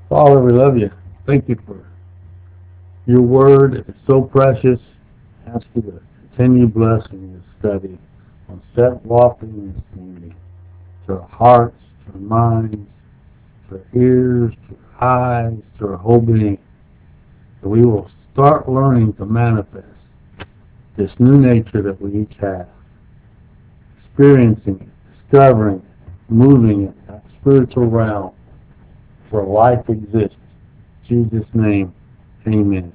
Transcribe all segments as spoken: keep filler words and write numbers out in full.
Father, we love you. Thank you for your word. It's so precious. I ask you to continue blessing this study on set walking in this community to our hearts, to our minds, to our ears, to our eyes, to our whole being. That we will start learning to manifest this new nature that we each have, experiencing it, discovering it, moving it, that spiritual realm where life exists. In Jesus' name, amen.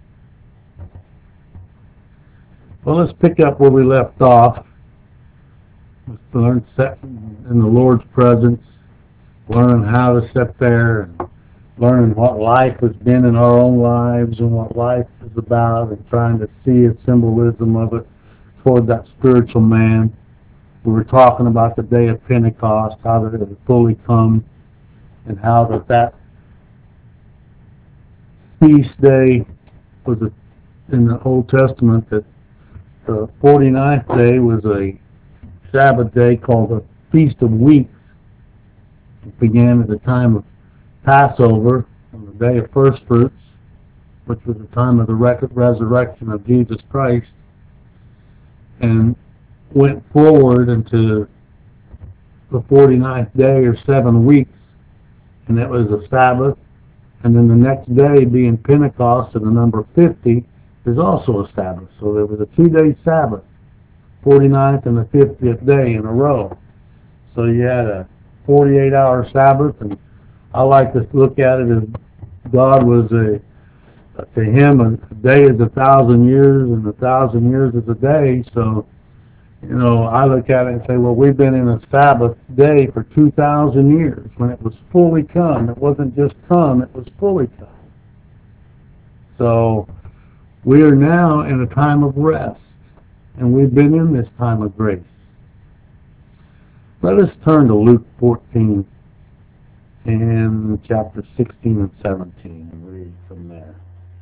Well, let's pick up where we left off. Let's learn sitting in the Lord's presence, learning how to sit there, and learning what life has been in our own lives and what life is about, and trying to see a symbolism of it toward that spiritual man. We were talking about the day of Pentecost, how that it had fully come, and how that that feast day was a, in the Old Testament, that the forty-ninth day was a Sabbath day called the Feast of Weeks. It began at the time of Passover, on the day of first fruits, which was the time of the resurrection of Jesus Christ, and went forward into the forty-ninth day, or seven weeks, and it was a Sabbath. And then the next day, being Pentecost, and the number fifty is also a Sabbath. So there was a two-day Sabbath, forty-ninth and the fiftieth day in a row. So you had a forty-eight hour Sabbath, and I like to look at it as God was a, to him, a day is a thousand years, and a thousand years is a day. So, you know, I look at it and say, well, we've been in a Sabbath day for two thousand years, when it was fully come. It wasn't just come, it was fully come. So we are now in a time of rest, and we've been in this time of grace. Let us turn to Luke fourteen and chapter sixteen and seventeen and read from there.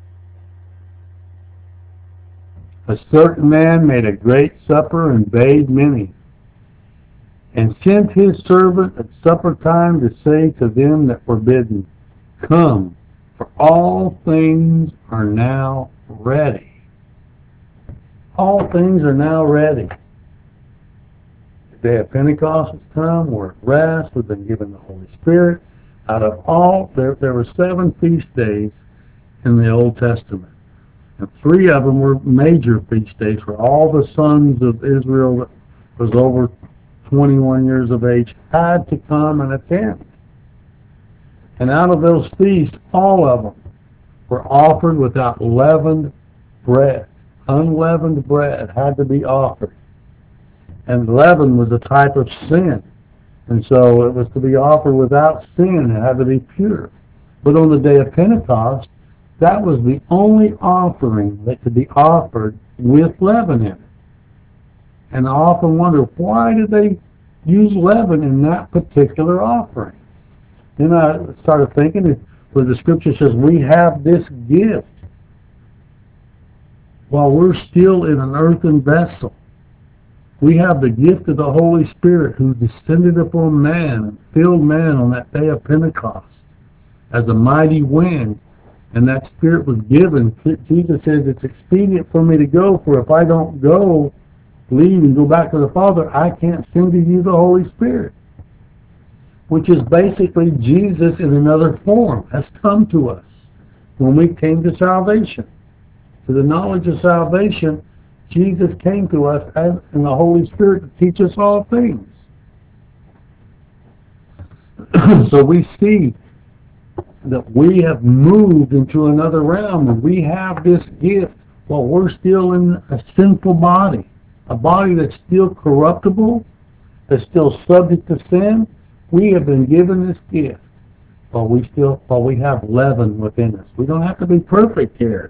A certain man made a great supper and bade many, and sent his servant at supper time to say to them that were bidden, Come, for all things are now ready. All things are now ready. The day of Pentecost has come. We're at rest. We've been given the Holy Spirit. Out of all, there, there were seven feast days in the Old Testament. And three of them were major feast days for all the sons of Israel that was over twenty-one years of age had to come and attend. And out of those feasts, all of them were offered without leavened bread. Unleavened bread had to be offered. And leaven was a type of sin. And so it was to be offered without sin. It had to be pure. But on the day of Pentecost, that was the only offering that could be offered with leaven in it. And I often wonder, why did they use leaven in that particular offering? Then I started thinking, where the scripture says we have this gift while we're still in an earthen vessel. We have the gift of the Holy Spirit, who descended upon man and filled man on that day of Pentecost as a mighty wind. And that Spirit was given. Jesus says, it's expedient for me to go, for if I don't go, leave and go back to the Father, I can't send to you the Holy Spirit. Which is basically Jesus in another form has come to us when we came to salvation. To the knowledge of salvation, Jesus came to us as, in the Holy Spirit, to teach us all things. So we see that we have moved into another realm, and we have this gift while we're still in a sinful body, a body that's still corruptible, that's still subject to sin. We have been given this gift while we still while we have leaven within us. We don't have to be perfect here.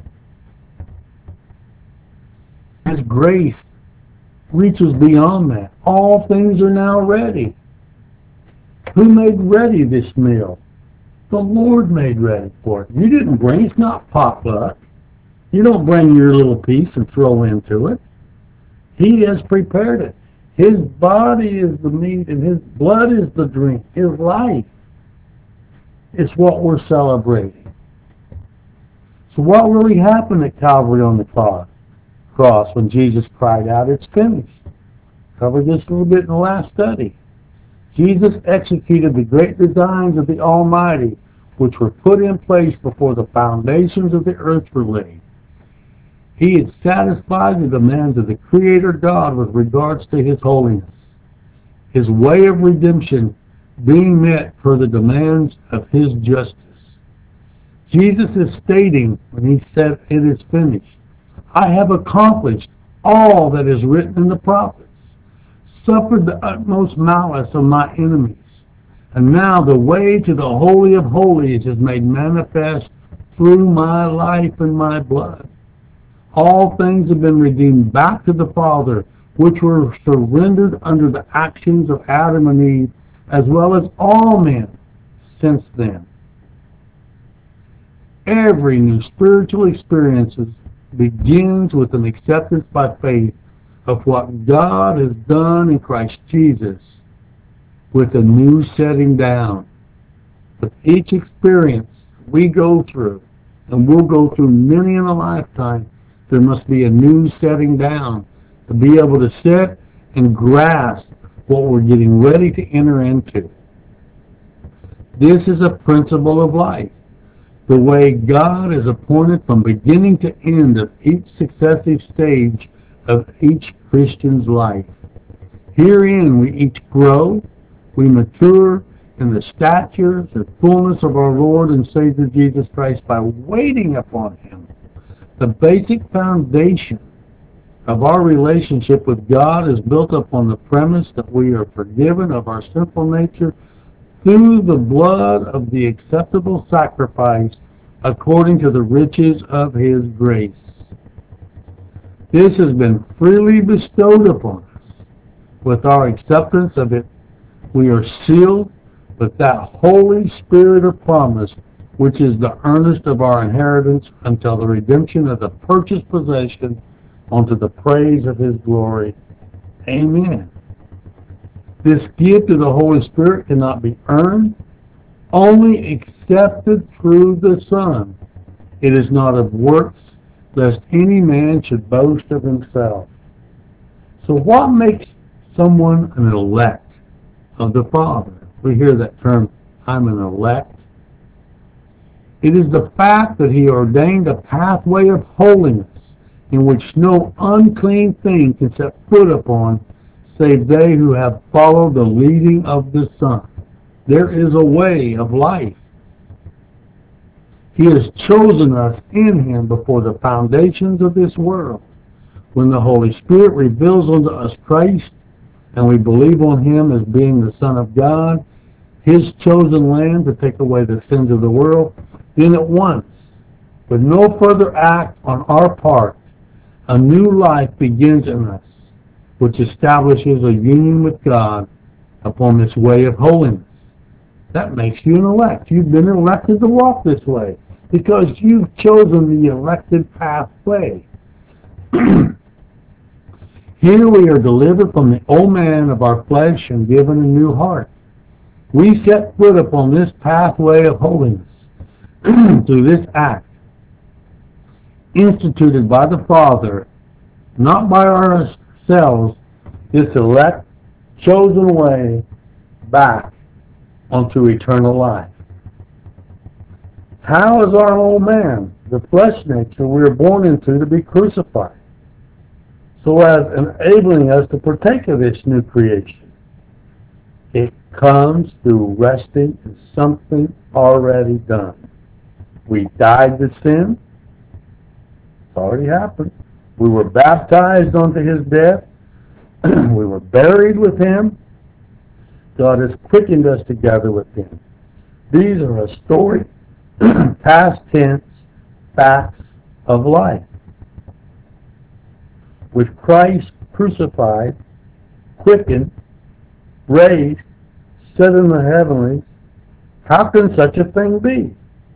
His grace reaches beyond that. All things are now ready. Who made ready this meal? The Lord made ready for it. You didn't bring it. It's not potluck. You don't bring your little piece and throw into it. He has prepared it. His body is the meat and his blood is the drink, his life. It's what we're celebrating. So what really happened at Calvary on the cross, cross when Jesus cried out, "It's finished"? Covered this a little bit in the last study. Jesus executed the great designs of the Almighty, which were put in place before the foundations of the earth were laid. He had satisfied the demands of the Creator God with regards to His holiness, His way of redemption being met for the demands of His justice. Jesus is stating when He said, "It is finished," I have accomplished all that is written in the prophets, suffered the utmost malice of my enemies, and now the way to the Holy of Holies is made manifest through my life and my blood. All things have been redeemed back to the Father, which were surrendered under the actions of Adam and Eve, as well as all men since then. Every new spiritual experience begins with an acceptance by faith of what God has done in Christ Jesus, with a new setting down. With each experience we go through, and we'll go through many in a lifetime, there must be a new setting down to be able to sit and grasp what we're getting ready to enter into. This is a principle of life, the way God is appointed from beginning to end of each successive stage of each Christian's life. Herein we each grow, we mature in the statures and fullness of our Lord and Savior Jesus Christ by waiting upon Him. The basic foundation of our relationship with God is built upon the premise that we are forgiven of our sinful nature through the blood of the acceptable sacrifice according to the riches of His grace. This has been freely bestowed upon us. With our acceptance of it, we are sealed with that Holy Spirit of promise, which is the earnest of our inheritance until the redemption of the purchased possession unto the praise of His glory. Amen. This gift of the Holy Spirit cannot be earned, only accepted through the Son. It is not of works, lest any man should boast of himself. So what makes someone an elect of the Father? We hear that term, I'm an elect. It is the fact that He ordained a pathway of holiness in which no unclean thing can set foot upon, save they who have followed the leading of the Son. There is a way of life. He has chosen us in Him before the foundations of this world. When the Holy Spirit reveals unto us Christ, and we believe on Him as being the Son of God, His chosen Lamb to take away the sins of the world, then at once, with no further act on our part, a new life begins in us, which establishes a union with God upon this way of holiness. That makes you an elect. You've been elected to walk this way because you've chosen the elected pathway. Here we are delivered from the old man of our flesh and given a new heart. We set foot upon this pathway of holiness through this act, instituted by the Father, not by ourselves, this elect, chosen way back onto eternal life. How is our old man, the flesh nature we are born into, to be crucified, so as enabling us to partake of this new creation? It comes through resting in something already done. We died to sin. It's already happened. We were baptized unto His death. We were buried with Him. God has quickened us together with Him. These are a story, past tense, facts of life. With Christ crucified, quickened, raised, set in the heavenlies, how can such a thing be?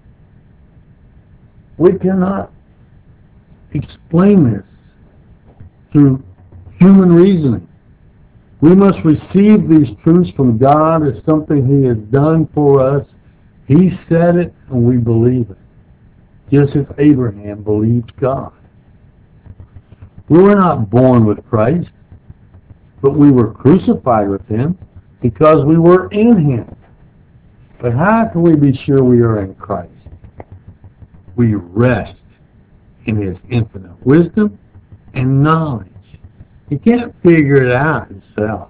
We cannot explain this through human reasoning. We must receive these truths from God as something He has done for us He said it, and we believe it, just as Abraham believed God. We were not born with Christ, but we were crucified with him because we were in him. But how can we be sure we are in Christ? We rest in his infinite wisdom and knowledge. You can't figure it out yourself.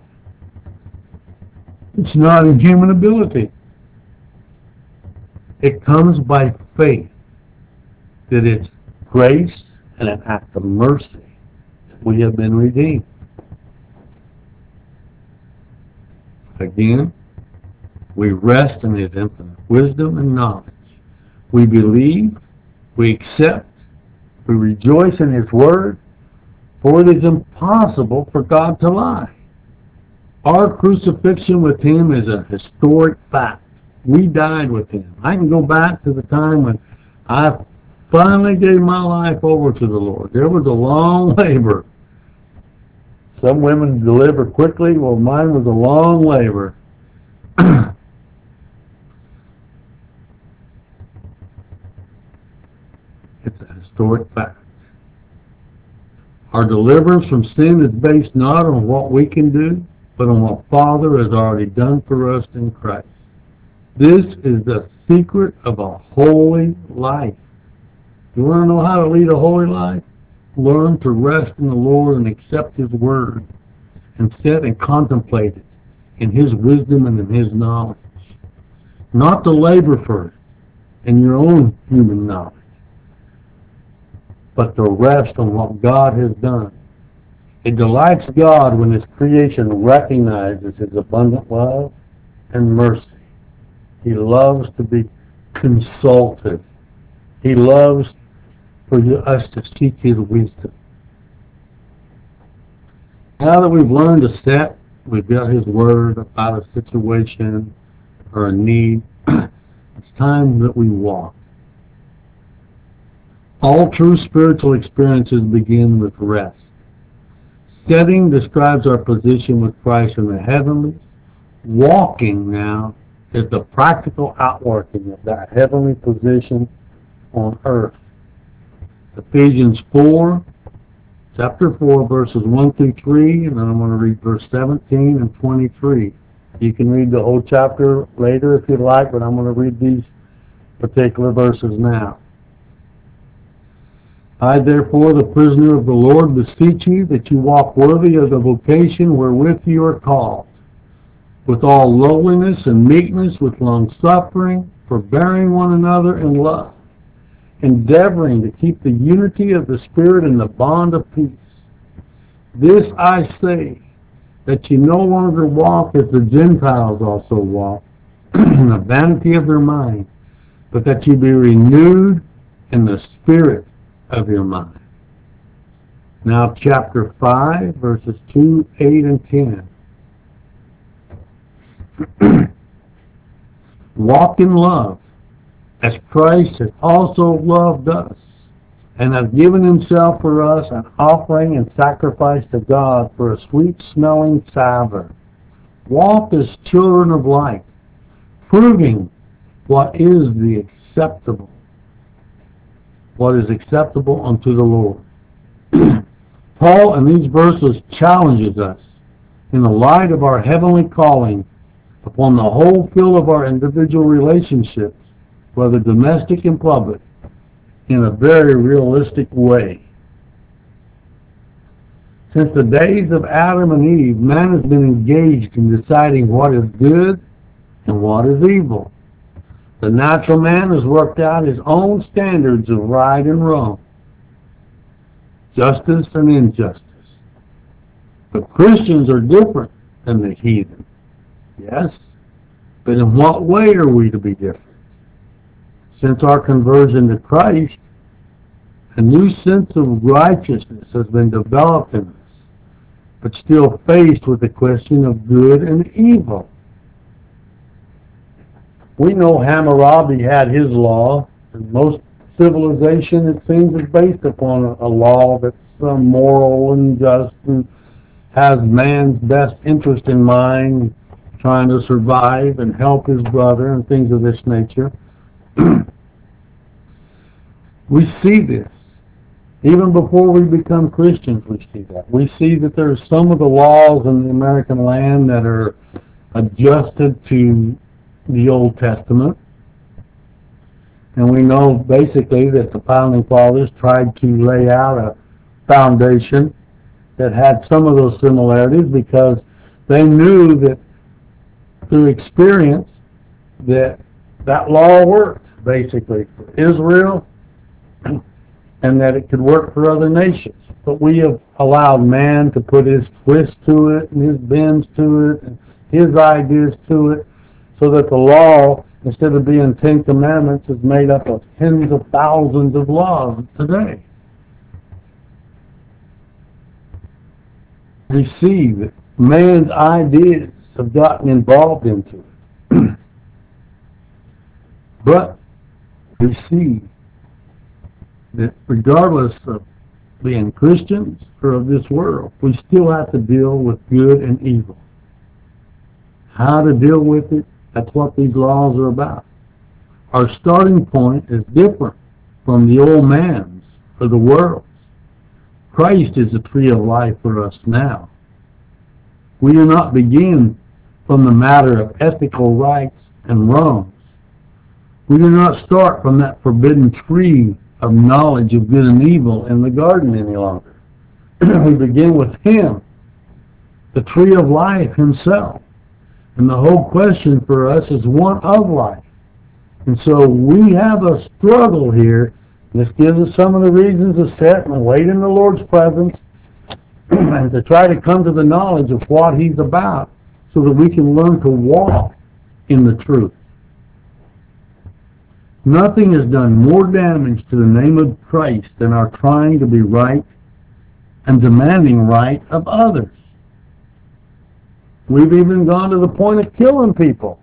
It's not a human ability. It comes by faith that it's grace and an act of mercy that we have been redeemed. Again, we rest in his infinite wisdom and knowledge. We believe, we accept, we rejoice in his word, for it is impossible for God to lie. Our crucifixion with him is a historic fact. We died with him. I can go back to the time when I finally gave my life over to the Lord. There was a long labor. Some women deliver quickly. Well, mine was a long labor. It's a historic fact. Our deliverance from sin is based not on what we can do, but on what Father has already done for us in Christ. This is the secret of a holy life. You want to know how to lead a holy life? Learn to rest in the Lord and accept his word, and sit and contemplate it in his wisdom and in his knowledge. Not to labor for it in your own human knowledge, but to rest on what God has done. It delights God when his creation recognizes his abundant love and mercy. He loves to be consulted. He loves for us to seek his wisdom. Now that we've learned to set, we've got his word about a situation or a need, it's time that we walk. All true spiritual experiences begin with rest. Setting describes our position with Christ in the heavenlies. Walking now is the practical outworking of that heavenly position on earth. Ephesians four, chapter four, verses one through three, and then I'm going to read verse seventeen and twenty-three. You can read the whole chapter later if you'd like, but I'm going to read these particular verses now. I, therefore, the prisoner of the Lord, beseech you that you walk worthy of the vocation wherewith you are called, with all lowliness and meekness, with long-suffering, forbearing one another in love, endeavoring to keep the unity of the Spirit in the bond of peace. This I say, that you no longer walk as the Gentiles also walk, in the vanity of their mind, but that you be renewed in the spirit of your mind. Now chapter five, verses two, eight, and ten. Walk in love, as Christ has also loved us, and has given himself for us an offering and sacrifice to God for a sweet-smelling savour. Walk as children of light, proving what is the acceptable, what is acceptable unto the Lord. Paul in these verses challenges us in the light of our heavenly calling upon the whole field of our individual relationships, whether domestic and public, in a very realistic way. Since the days of Adam and Eve, man has been engaged in deciding what is good and what is evil. The natural man has worked out his own standards of right and wrong, justice and injustice. But Christians are different than the heathen. Yes, but in what way are we to be different? Since our conversion to Christ, a new sense of righteousness has been developed in us, but still faced with the question of good and evil. We know Hammurabi had his law, and most civilization, it seems, is based upon a, a law that's uh, moral and just and has man's best interest in mind, trying to survive and help his brother and things of this nature. We see this. Even before we become Christians, we see that. We see that there's some of the laws in the American land that are adjusted to the Old Testament. And we know basically that the Founding Fathers tried to lay out a foundation that had some of those similarities because they knew that through experience that that law worked basically for Israel and that it could work for other nations. But we have allowed man to put his twist to it and his bends to it and his ideas to it, so that the law, instead of being Ten Commandments, is made up of tens of thousands of laws today. We see that man's ideas have gotten involved into it. But we see that regardless of being Christians or of this world, we still have to deal with good and evil. How to deal with it, that's what these laws are about. Our starting point is different from the old man's or the world's. Christ is the tree of life for us now. We do not begin from the matter of ethical rights and wrongs. We do not start from that forbidden tree of knowledge of good and evil in the garden any longer. We begin with him, the tree of life himself. And the whole question for us is one of life. And so we have a struggle here. This gives us some of the reasons to sit and wait in the Lord's presence and to try to come to the knowledge of what he's about so that we can learn to walk in the truth. Nothing has done more damage to the name of Christ than our trying to be right and demanding right of others. We've even gone to the point of killing people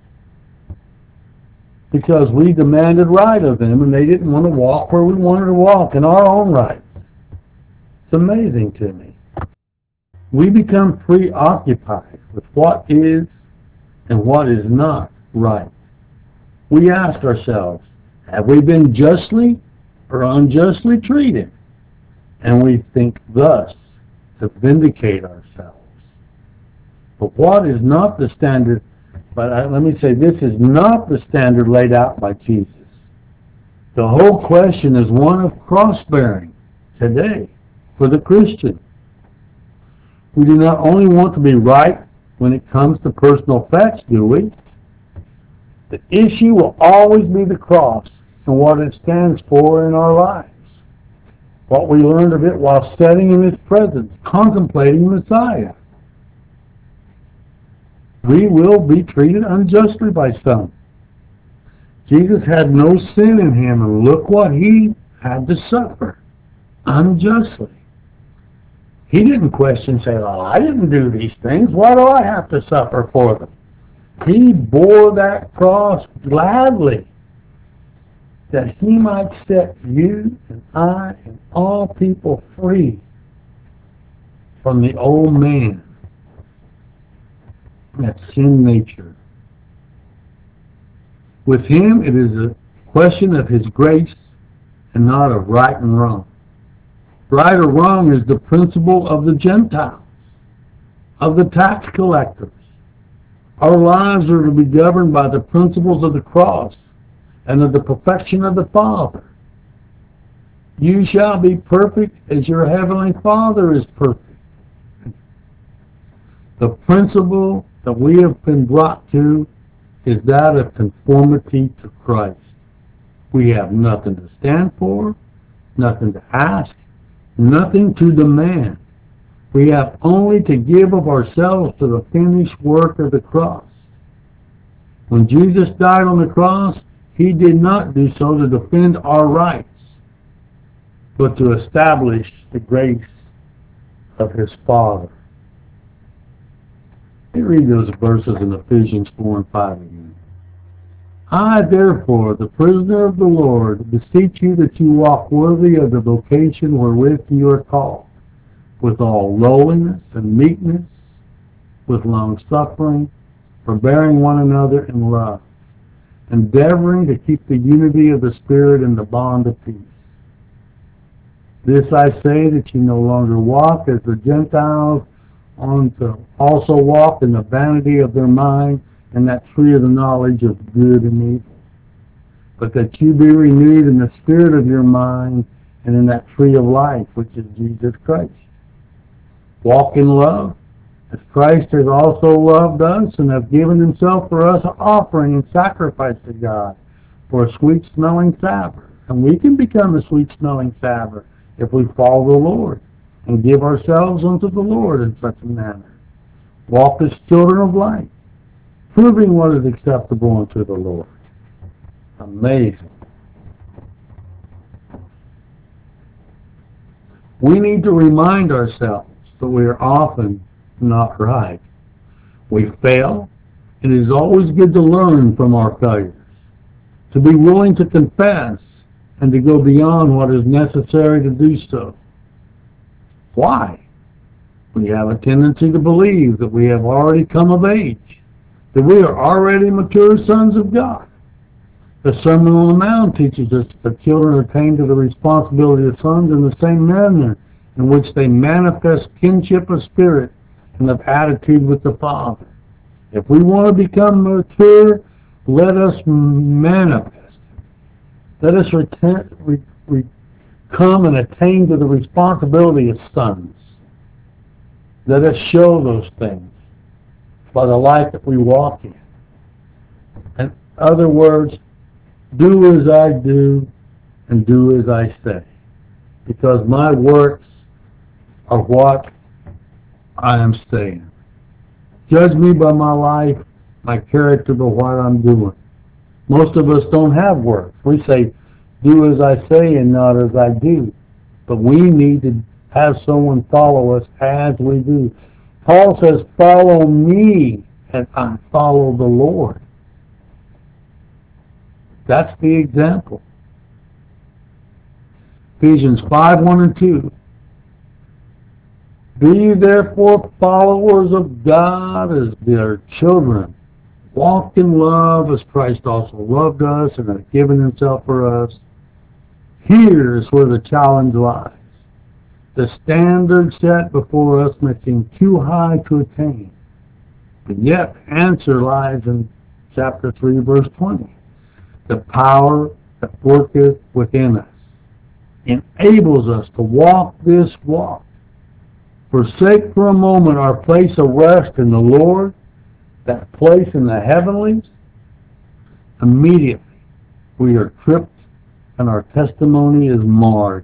because we demanded right of them and they didn't want to walk where we wanted to walk in our own rights. It's amazing to me. We become preoccupied with what is and what is not right. We ask ourselves, have we been justly or unjustly treated? And we think thus to vindicate ourselves. But what is not the standard, but I, let me say this is not the standard laid out by Jesus. The whole question is one of cross-bearing today for the Christian. We do not only want to be right when it comes to personal facts, do we? The issue will always be the cross and what it stands for in our lives. What we learned of it while sitting in his presence, contemplating Messiah. We will be treated unjustly by some. Jesus had no sin in him, and look what he had to suffer unjustly. He didn't question, say, oh, I didn't do these things. Why do I have to suffer for them? He bore that cross gladly that he might set you and I and all people free from the old man, that sin nature. With him, it is a question of his grace and not of right and wrong. Right or wrong is the principle of the Gentiles, of the tax collectors. Our lives are to be governed by the principles of the cross and of the perfection of the Father. You shall be perfect as your heavenly Father is perfect. The principle that we have been brought to is that of conformity to Christ. We have nothing to stand for, nothing to ask, nothing to demand. We have only to give of ourselves to the finished work of the cross. When Jesus died on the cross, he did not do so to defend our rights, but to establish the grace of his Father. Let me read those verses in Ephesians four and five again. I, therefore, the prisoner of the Lord, beseech you that you walk worthy of the vocation wherewith you are called, with all lowliness and meekness, with long suffering, forbearing one another in love, endeavoring to keep the unity of the Spirit in the bond of peace. This I say, that you no longer walk as the Gentiles on to also walk in the vanity of their mind and that tree of the knowledge of good and evil. But that you be renewed in the spirit of your mind and in that tree of life, which is Jesus Christ. Walk in love, as Christ has also loved us and has given himself for us, an offering and sacrifice to God for a sweet-smelling savor. And we can become a sweet-smelling savor if we follow the Lord and give ourselves unto the Lord in such a manner. Walk as children of light, proving what is acceptable unto the Lord. Amazing. We need to remind ourselves that we are often not right. We fail. It is always good to learn from our failures, to be willing to confess and to go beyond what is necessary to do so. Why? We have a tendency to believe that we have already come of age, that we are already mature sons of God. The Sermon on the Mount teaches us that children attain to the responsibility of sons in the same manner in which they manifest kinship of spirit and of attitude with the Father. If we want to become mature, let us manifest. Let us return, re, re, come and attain to the responsibility of sons. Let us show those things by the life that we walk in. In other words, do as I do and do as I say, because my works are what I am saying. Judge me by my life, my character, by what I'm doing. Most of us don't have works. We say, do as I say and not as I do. But we need to have someone follow us as we do. Paul says, follow me and I follow the Lord. That's the example. Ephesians five, one and two. Be ye therefore followers of God as their children. Walk in love as Christ also loved us and has given himself for us. Here is where the challenge lies. The standard set before us may seem too high to attain. But yet the answer lies in chapter three, verse twenty. The power that worketh within us enables us to walk this walk. Forsake for a moment our place of rest in the Lord, that place in the heavenlies. Immediately we are tripped and our testimony is marred.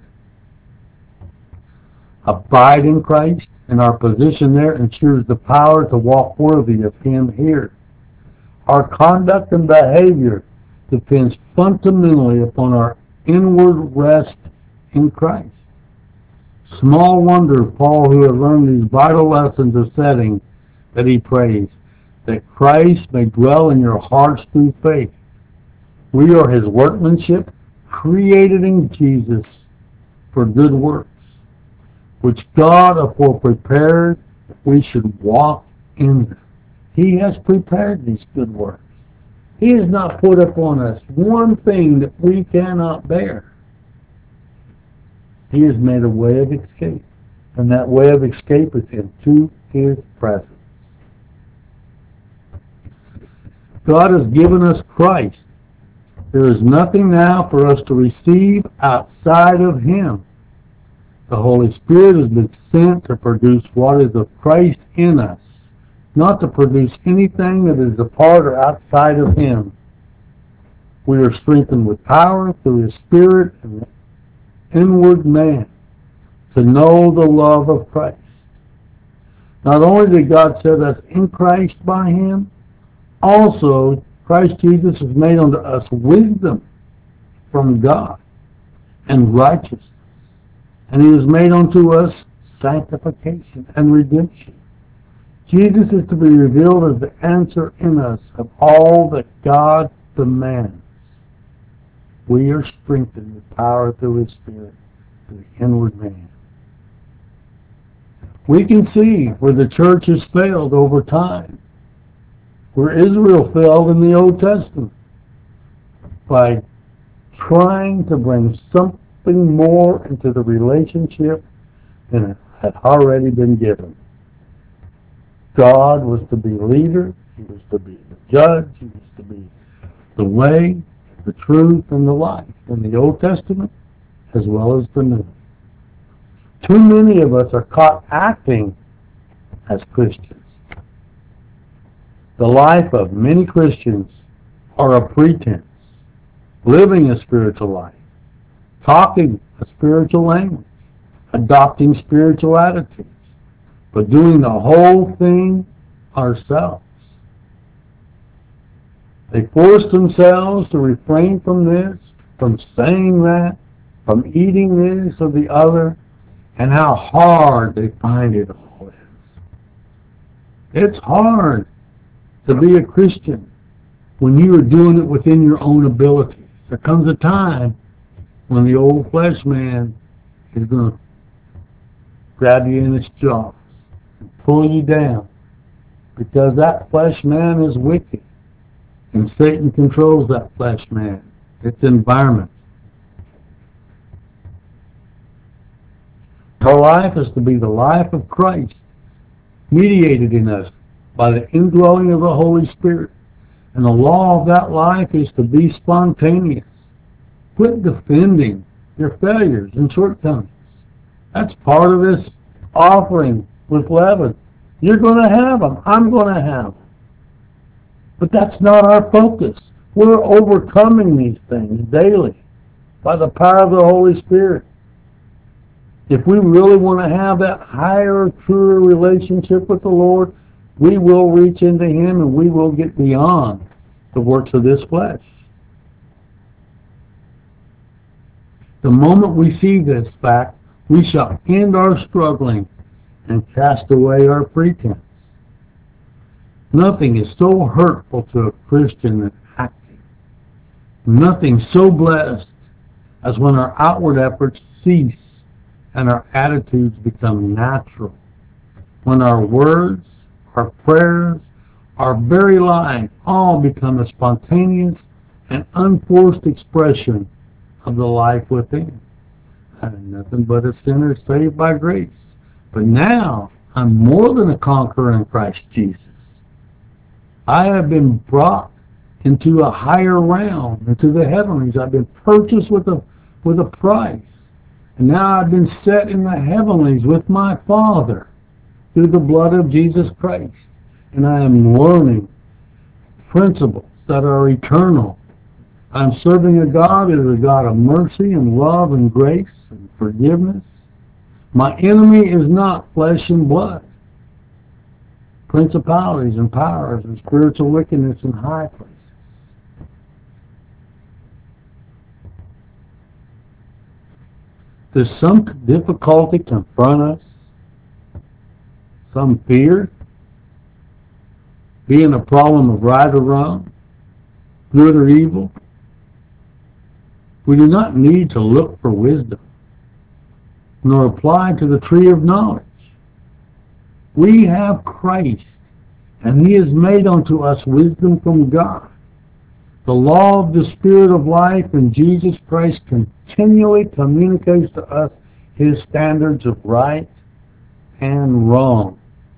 Abide in Christ, and our position there ensures the power to walk worthy of him here. Our conduct and behavior depends fundamentally upon our inward rest in Christ. Small wonder Paul, who had learned these vital lessons of setting, that he prays, that Christ may dwell in your hearts through faith. We are his workmanship, created in Jesus for good works, which God afore prepared that we should walk in them. He has prepared these good works. He has not put upon us one thing that we cannot bear. He has made a way of escape, and that way of escape is into his presence. God has given us Christ. There is nothing now for us to receive outside of him. The Holy Spirit has been sent to produce what is of Christ in us, not to produce anything that is apart or outside of him. We are strengthened with power through his Spirit and the inward man to know the love of Christ. Not only did God set us in Christ by him, also Christ Jesus has made unto us wisdom from God and righteousness. And he has made unto us sanctification and redemption. Jesus is to be revealed as the answer in us of all that God demands. We are strengthened with power through his Spirit to the inward man. We can see where the church has failed over time. where Israel failed in the Old Testament by trying to bring something more into the relationship than it had already been given. God was to be leader, He was to be the judge, He was to be the way, the truth, and the life in the Old Testament as well as the New. Too many of us are caught acting as Christians. The life of many Christians are a pretense, living a spiritual life, talking a spiritual language, adopting spiritual attitudes, but doing the whole thing ourselves. They force themselves to refrain from this, from saying that, from eating this or the other, and how hard they find it all is. It's hard to be a Christian when you are doing it within your own abilities. There comes a time when the old flesh man is going to grab you in its jaws and pull you down, because that flesh man is wicked, and Satan controls that flesh man, its environment. Our life is to be the life of Christ, mediated in us by the indwelling of the Holy Spirit. And the law of that life is to be spontaneous. Quit defending your failures and shortcomings. That's part of this offering with leaven. You're going to have them. I'm going to have them. But that's not our focus. We're overcoming these things daily by the power of the Holy Spirit. If we really want to have that higher, truer relationship with the Lord, we will reach into Him and we will get beyond the works of this flesh. The moment we see this fact, we shall end our struggling and cast away our pretense. Nothing is so hurtful to a Christian than acting. Nothing so blessed as when our outward efforts cease and our attitudes become natural. When our words, our prayers, our very life all become a spontaneous and unforced expression of the life within. I'm nothing but a sinner saved by grace. But now I'm more than a conqueror in Christ Jesus. I have been brought into a higher realm, into the heavenlies. I've been purchased with a with a price. And now I've been set in the heavenlies with my Father through the blood of Jesus Christ. And I am learning principles that are eternal. I'm serving a God who is a God of mercy and love and grace and forgiveness. My enemy is not flesh and blood, principalities and powers and spiritual wickedness in high places. Does some difficulty confront us? Some fear? Being a problem of right or wrong? Good or evil? We do not need to look for wisdom, nor apply to the tree of knowledge. We have Christ, and He has made unto us wisdom from God. The law of the Spirit of life in Jesus Christ continually communicates to us His standards of right and wrong.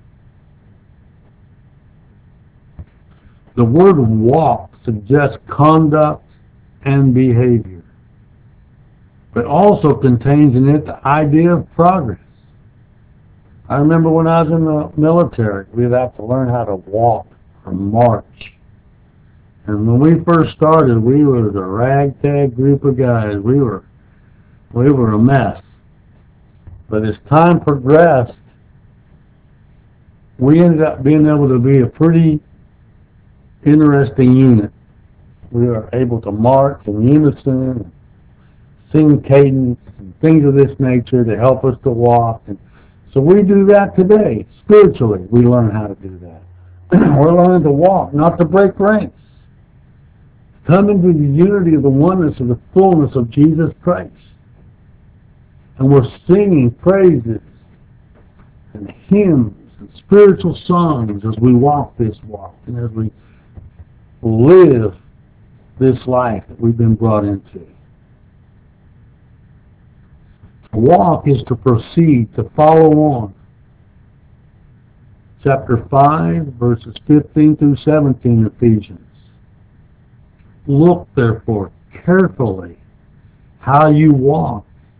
The word walk suggests conduct and behavior, but also contains in it the idea of progress. I remember when I was in the military, we'd have to learn how to walk or march. And when we first started, we were a ragtag group of guys. We were, we were a mess. But as time progressed, we ended up being able to be a pretty interesting unit. We were able to march in unison, sing cadence, and things of this nature to help us to walk. And so we do that today. Spiritually, we learn how to do that. We're learning to walk, not to break ranks. Come into the unity of the oneness of the fullness of Jesus Christ. And we're singing praises and hymns and spiritual songs as we walk this walk and as we live this life that we've been brought into. To walk is to proceed, to follow on. Chapter five, verses fifteen through seventeen, Ephesians. Look, therefore, carefully how you walk,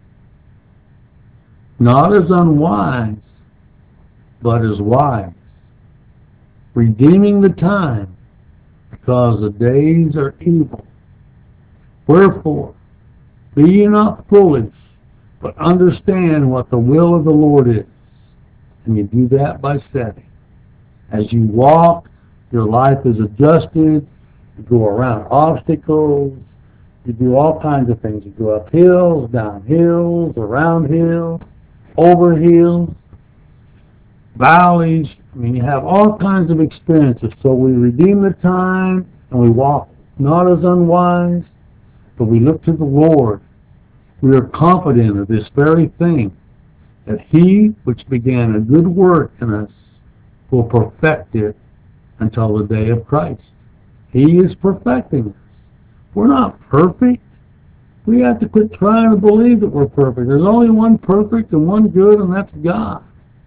not as unwise, but as wise, redeeming the time, because the days are evil. Wherefore, be ye not foolish, but understand what the will of the Lord is. And you do that by studying. As you walk, your life is adjusted. You go around obstacles. You do all kinds of things. You go up hills, down hills, around hills, over hills, valleys. I mean, you have all kinds of experiences. So we redeem the time and we walk not as unwise, but we look to the Lord. We are confident of this very thing, that He which began a good work in us will perfect it until the day of Christ. He is perfecting us. We're not perfect. We have to quit trying to believe that we're perfect. There's only one perfect and one good, and that's God.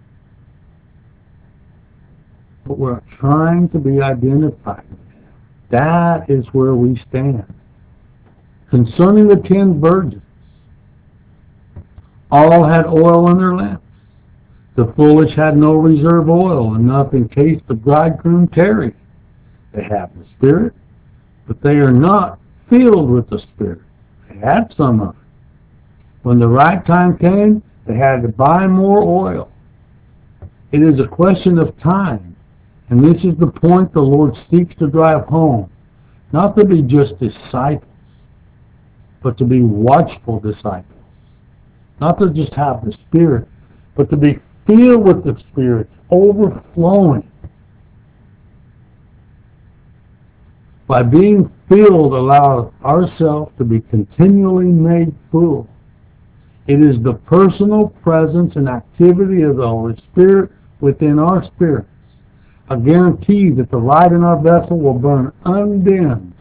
But we're trying to be identified with Him. That is where we stand. Concerning the ten virgins, all had oil in their lamps. The foolish had no reserve oil, enough in case the bridegroom tarry. They have the Spirit, but they are not filled with the Spirit. They had some of it. When the right time came, they had to buy more oil. It is a question of time, and this is the point the Lord seeks to drive home. Not to be just disciples, but to be watchful disciples. Not to just have the Spirit, but to be filled with the Spirit, overflowing. By being filled, allow ourselves to be continually made full. It is the personal presence and activity of the Holy Spirit within our spirits, a guarantee that the light in our vessel will burn undimmed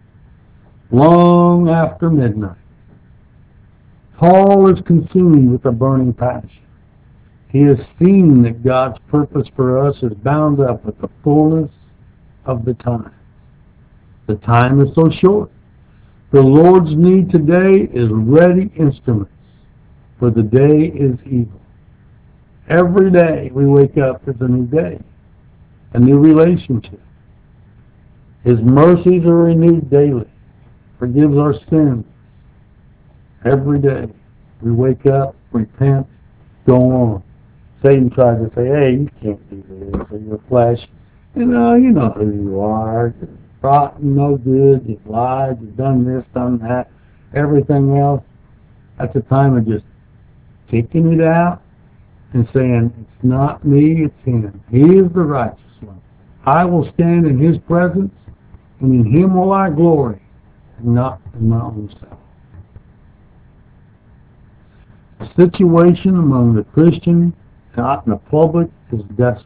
long after midnight. Paul is consumed with a burning passion. He has seen that God's purpose for us is bound up with the fullness of the time. The time is so short. The Lord's need today is ready instruments, for the day is evil. Every day we wake up is a new day, a new relationship. His mercies are renewed daily, forgives our sins. Every day we wake up, repent, go on. Satan tries to say, hey, you can't do this, or your flesh. You know, you know who you are. You're rotten, no good, you've lied, you've done this, done that, everything else. That's a time of just kicking it out and saying, it's not me, it's Him. He is the righteous one. I will stand in His presence, and in Him will I glory, and not in my own self. The situation among the Christians out in the public is desperate.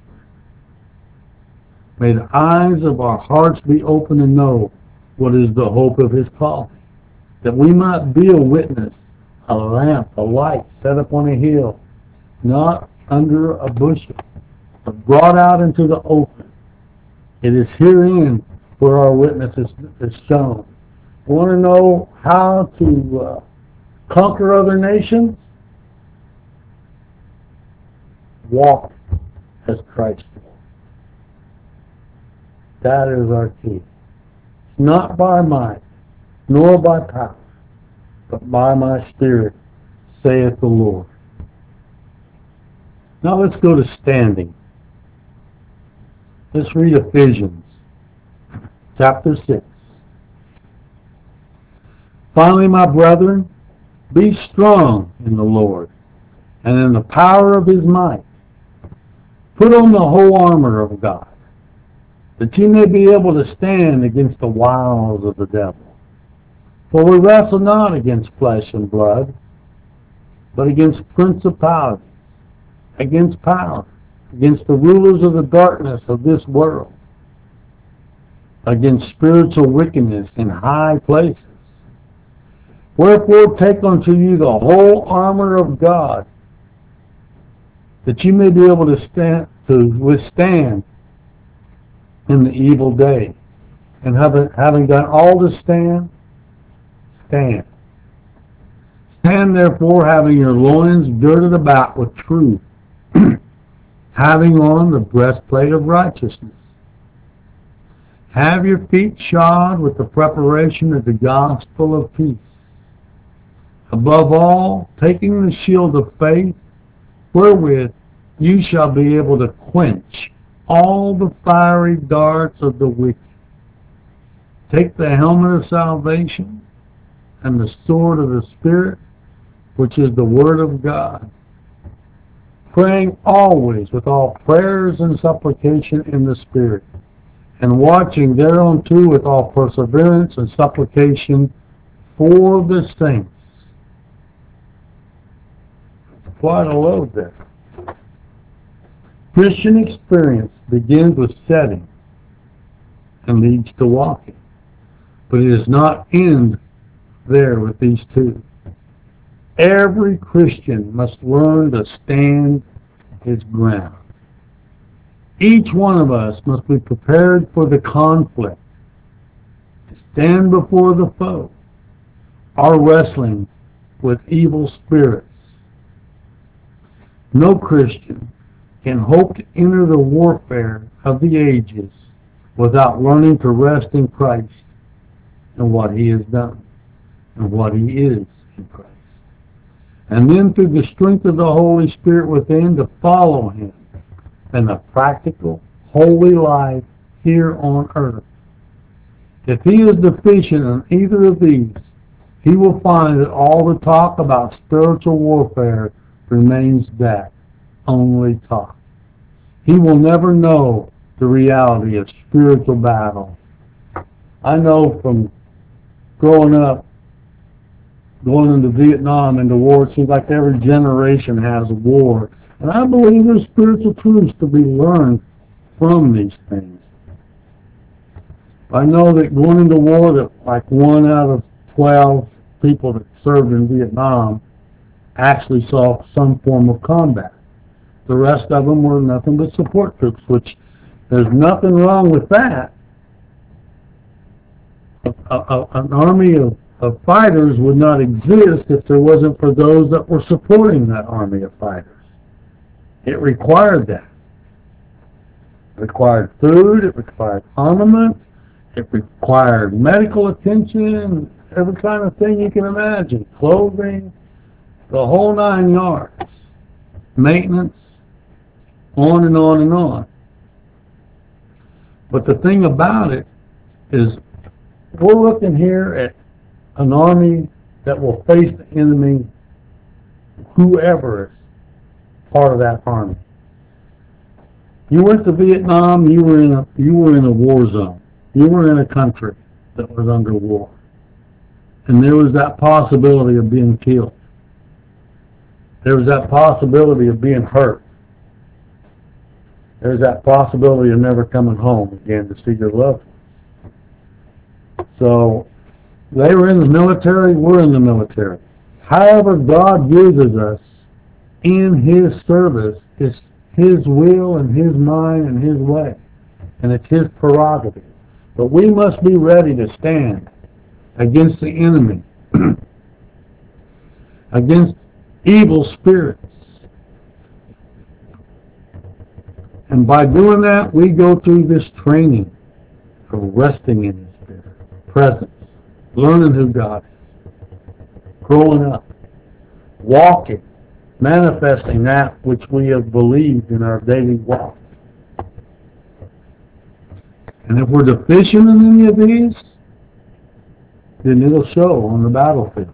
May the eyes of our hearts be open to know what is the hope of His calling, that we might be a witness, a lamp, a light set up on a hill, not under a bushel, but brought out into the open. It is herein where our witness is, is shown. Want to know how to uh, conquer other nations? Walk as Christ walked. That is our key. Not by might, nor by power, but by my Spirit, saith the Lord. Now let's go to standing. Let's read Ephesians chapter six. Finally, my brethren, be strong in the Lord and in the power of His might. Put on the whole armor of God, that you may be able to stand against the wiles of the devil. For we wrestle not against flesh and blood, but against principalities, against power, against the rulers of the darkness of this world, against spiritual wickedness in high places. Wherefore take unto you the whole armor of God, that you may be able to stand to withstand in the evil day. And having, having done all to stand, stand. Stand therefore, having your loins girded about with truth, having on the breastplate of righteousness. Have your feet shod with the preparation of the gospel of peace. Above all, taking the shield of faith, wherewith you shall be able to quench all the fiery darts of the wicked. Take the helmet of salvation and the sword of the Spirit, which is the Word of God, praying always with all prayers and supplication in the Spirit, and watching thereunto with all perseverance and supplication for the saints. Quite a load there. Christian experience begins with setting and leads to walking, but it does not end there with these two. Every Christian must learn to stand his ground. Each one of us must be prepared for the conflict, to stand before the foe, our wrestling with evil spirits. No Christian can hope to enter the warfare of the ages without learning to rest in Christ and what he has done and what he is in Christ. And then through the strength of the Holy Spirit within, to follow him in a practical, holy life here on earth. If he is deficient in either of these, he will find that all the talk about spiritual warfare remains that, only talk. He will never know the reality of spiritual battle. I know from growing up, going into Vietnam, into war, it seems like every generation has a war. And I believe there's spiritual truths to be learned from these things. I know that going into war, that like one out of twelve people that served in Vietnam actually saw some form of combat. The rest of them were nothing but support troops, which there's nothing wrong with that. A, a, an army of, of fighters would not exist if there wasn't for those that were supporting that army of fighters. It required that. It required food, it required armament, it required medical attention, every kind of thing you can imagine, clothing, the whole nine yards, maintenance, on and on and on. But the thing about it is we're looking here at an army that will face the enemy, whoever is part of that army. You went to Vietnam, you were in a you were in a war zone. You were in a country that was under war. And there was that possibility of being killed. There was that possibility of being hurt. There's that possibility of never coming home again to see your loved ones. So they were in the military, we're in the military. However God uses us in his service is his will and his mind and his way. And it's his prerogative. But we must be ready to stand against the enemy, against evil spirits. And by doing that, we go through this training of resting in his Spirit, presence, learning who God is, growing up, walking, manifesting that which we have believed in our daily walk. And if we're deficient in any of these, then it'll show on the battlefield.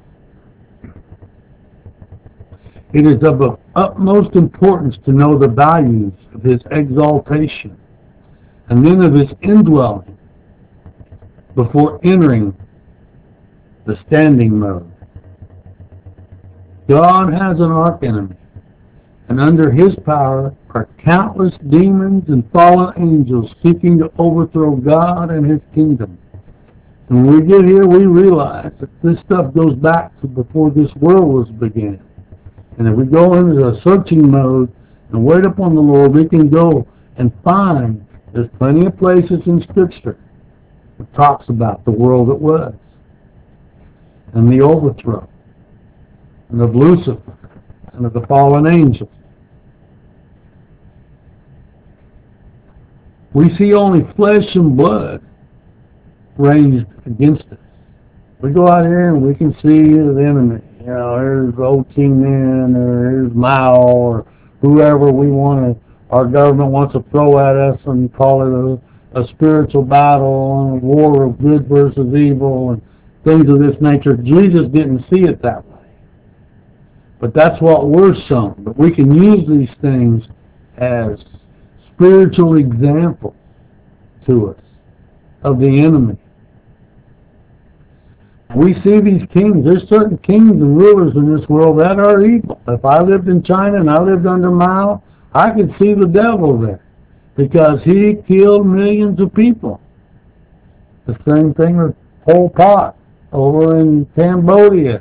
It is of the utmost importance to know the values of his exaltation and then of his indwelling before entering the standing mode. God has an arch enemy, and under his power, are countless demons and fallen angels seeking to overthrow God and His kingdom. And when we get here, we realize that this stuff goes back to before this world was began. And if we go into a searching mode and wait upon the Lord, we can go and find there's plenty of places in Scripture that talks about the world that was, and the overthrow, and of Lucifer, and of the fallen angels. We see only flesh and blood ranged against us. We go out here and we can see the enemy. You know, here's Ho Chi Minh, or here's Mao, or whoever we want to, our government wants to throw at us and call it a, a spiritual battle and a war of good versus evil and things of this nature. Jesus didn't see it that way. But that's what we're shown. But we can use these things as spiritual examples to us of the enemy. We see these kings. There's certain kings and rulers in this world that are evil. If I lived in China and I lived under Mao, I could see the devil there because he killed millions of people. The same thing with Pol Pot over in Cambodia.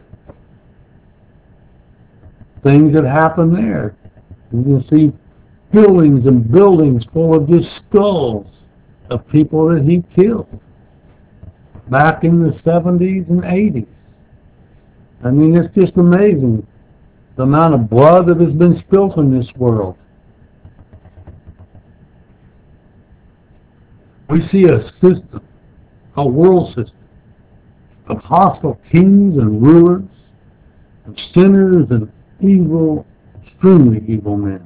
Things that happen there. You can see buildings and buildings full of just skulls of people that he killed back in the seventies and eighties. I mean, it's just amazing the amount of blood that has been spilt in this world. We see a system, a world system, of hostile kings and rulers, of sinners and evil, extremely evil men.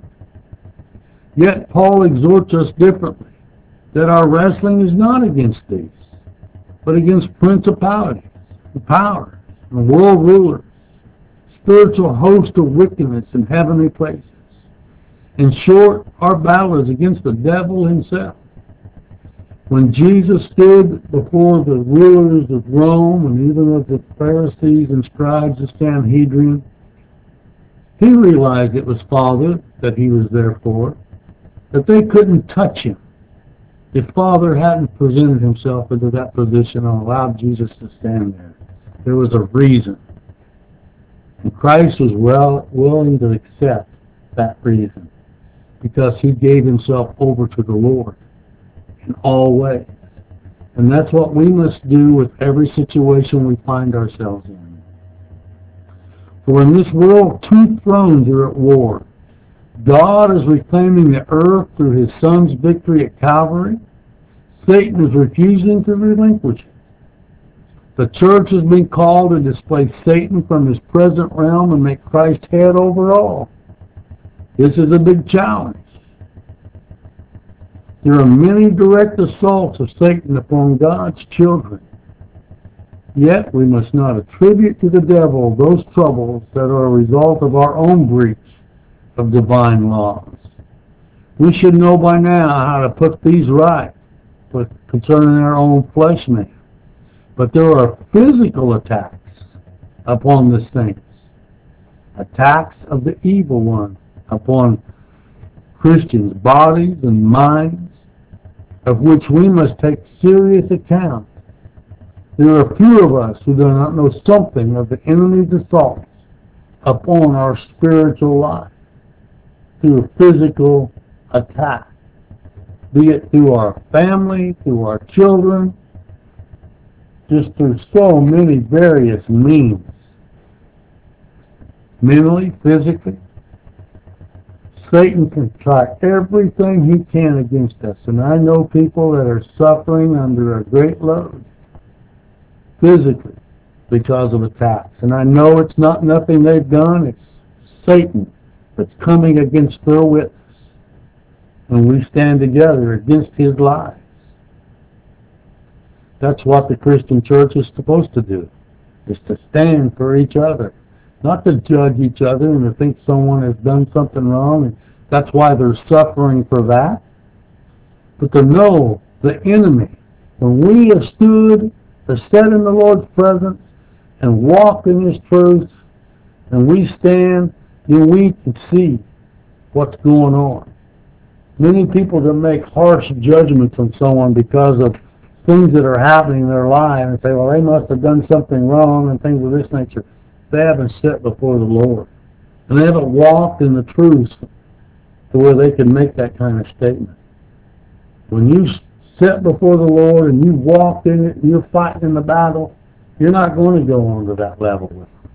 Yet Paul exhorts us differently, that our wrestling is not against these, but against principalities, and powers, and world rulers, spiritual hosts of wickedness in heavenly places. In short, our battle is against the devil himself. When Jesus stood before the rulers of Rome and even of the Pharisees and scribes, the Sanhedrin, he realized it was Father that he was there for, that they couldn't touch him if Father hadn't presented himself into that position and allowed Jesus to stand there. There was a reason. And Christ was well willing to accept that reason because he gave himself over to the Lord in all ways. And that's what we must do with every situation we find ourselves in. For in this world, two thrones are at war. God is reclaiming the earth through his Son's victory at Calvary. Satan is refusing to relinquish it. The church has been called to displace Satan from his present realm and make Christ head over all. This is a big challenge. There are many direct assaults of Satan upon God's children. Yet we must not attribute to the devil those troubles that are a result of our own breach of divine laws. We should know by now how to put these right with concerning our own flesh man. But there are physical attacks upon the saints, attacks of the evil one upon Christians' bodies and minds, of which we must take serious account. There are few of us who do not know something of the enemy's assaults upon our spiritual life through a physical attack, be it through our family, through our children, just through so many various means, mentally, physically. Satan can try everything he can against us, and I know people that are suffering under a great load physically because of attacks, and I know it's not nothing they've done, it's Satan that's coming against their witness, and we stand together against his lies. That's what the Christian church is supposed to do, is to stand for each other. Not to judge each other and to think someone has done something wrong, and that's why they're suffering for that. But to know the enemy, when we have stood, have sat in the Lord's presence, and walked in his truth, and we stand, then we can see what's going on. Many people that make harsh judgments on someone because of things that are happening in their life and say, well, they must have done something wrong and things of this nature. They haven't sat before the Lord. And they haven't walked in the truth to where they can make that kind of statement. When you sit before the Lord and you walk in it and you're fighting in the battle, you're not going to go on to that level with them.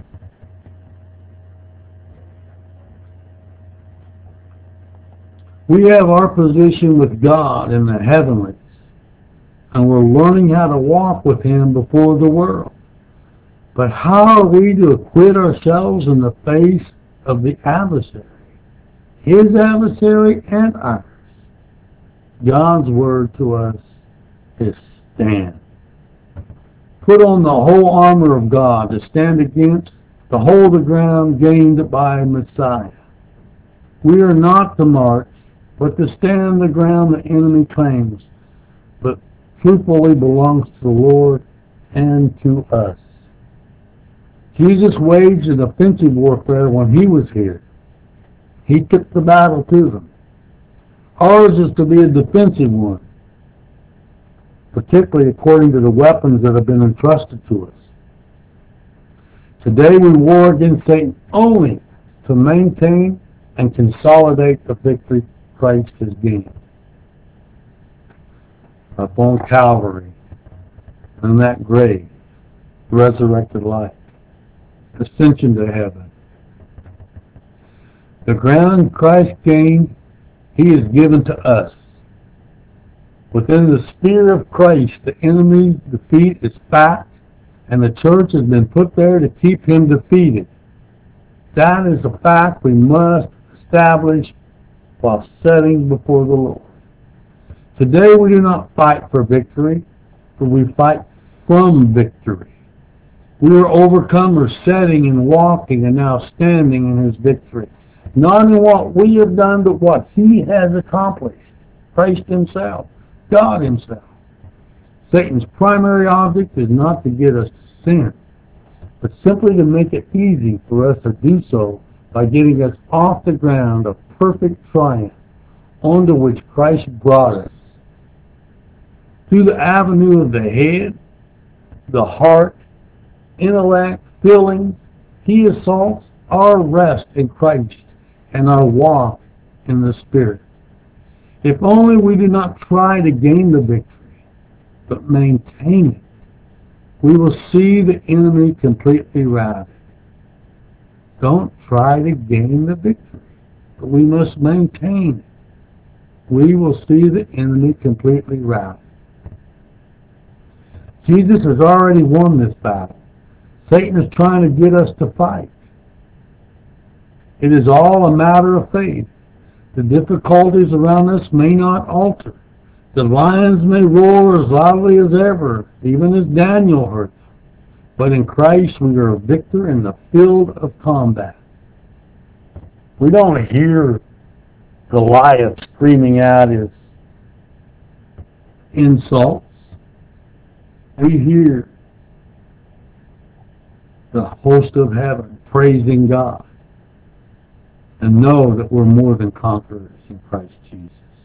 We have our position with God in the heavenlies, and we're learning how to walk with Him before the world. But how are we to acquit ourselves in the face of the adversary, his adversary and ours? God's word to us is stand. Put on the whole armor of God to stand against the hold the ground gained by Messiah. We are not to march, but to stand the ground the enemy claims, but truthfully belongs to the Lord and to us. Jesus waged an offensive warfare when He was here. He took the battle to them. Ours is to be a defensive one, particularly according to the weapons that have been entrusted to us. Today we war against Satan only to maintain and consolidate the victory Christ has gained upon Calvary and that grave, resurrected life, ascension to heaven. The ground Christ gained, He is given to us. Within the sphere of Christ, the enemy's defeat is fact, and the church has been put there to keep him defeated. That is a fact we must establish while setting before the Lord. Today we do not fight for victory, but we fight from victory. We are overcomers, setting and walking and now standing in His victory. Not in what we have done, but what He has accomplished. Christ Himself, God Himself. Satan's primary object is not to get us to sin, but simply to make it easy for us to do so by getting us off the ground of perfect triumph onto which Christ brought us. Through the avenue of the head, the heart, intellect, feelings, He assaults our rest in Christ and our walk in the Spirit. If only we do not try to gain the victory, but maintain it, we will see the enemy completely routed. Don't try to gain the victory, but we must maintain it. We will see the enemy completely routed. Jesus has already won this battle. Satan is trying to get us to fight. It is all a matter of faith. The difficulties around us may not alter. The lions may roar as loudly as ever, even as Daniel heard them. But in Christ we are a victor in the field of combat. We don't hear Goliath screaming out his insults. We hear the host of heaven praising God and know that we're more than conquerors in Christ Jesus.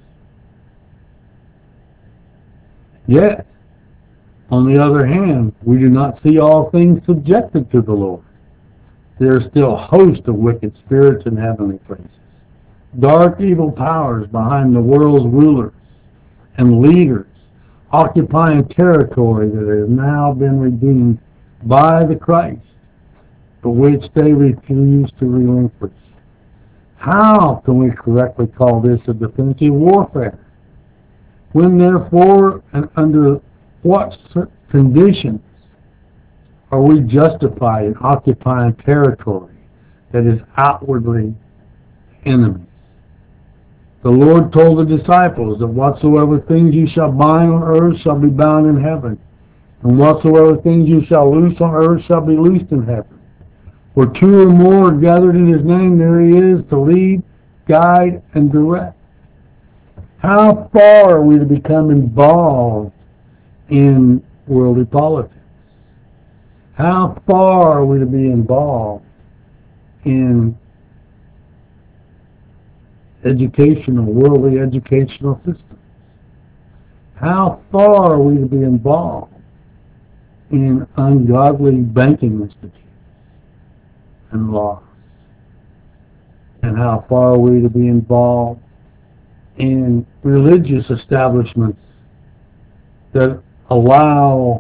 Yet, on the other hand, we do not see all things subjected to the Lord. There are still a host of wicked spirits in heavenly places, dark evil powers behind the world's rulers and leaders, occupying territory that has now been redeemed by the Christ, but which they refuse to relinquish. How can we correctly call this a defensive warfare? When therefore and under what conditions are we justified in occupying territory that is outwardly enemies? The Lord told the disciples that whatsoever things you shall bind on earth shall be bound in heaven, and whatsoever things you shall loose on earth shall be loosed in heaven. Where two or more are gathered in His name, there He is to lead, guide, and direct. How far are we to become involved in worldly politics? How far are we to be involved in educational, worldly educational systems? How far are we to be involved in ungodly banking institutions and laws? And how far are we to be involved in religious establishments that allow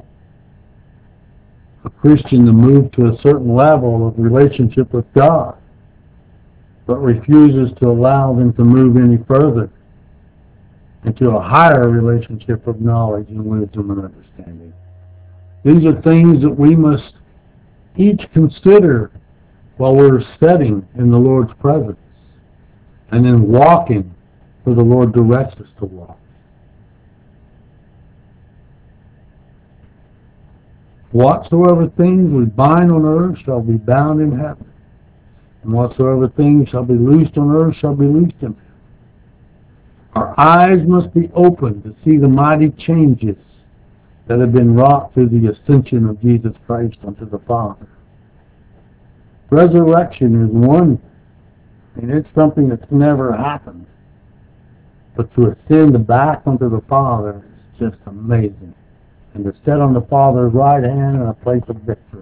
a Christian to move to a certain level of relationship with God, but refuses to allow them to move any further into a higher relationship of knowledge and wisdom and understanding? These are things that we must each consider while we're sitting in the Lord's presence and then walking where the Lord directs us to walk. Whatsoever things we bind on earth shall be bound in heaven, and whatsoever things shall be loosed on earth shall be loosed in heaven. Our eyes must be opened to see the mighty changes that have been wrought through the ascension of Jesus Christ unto the Father. Resurrection is one, and it's something that's never happened. But to ascend back unto the Father is just amazing. And to sit on the Father's right hand in a place of victory.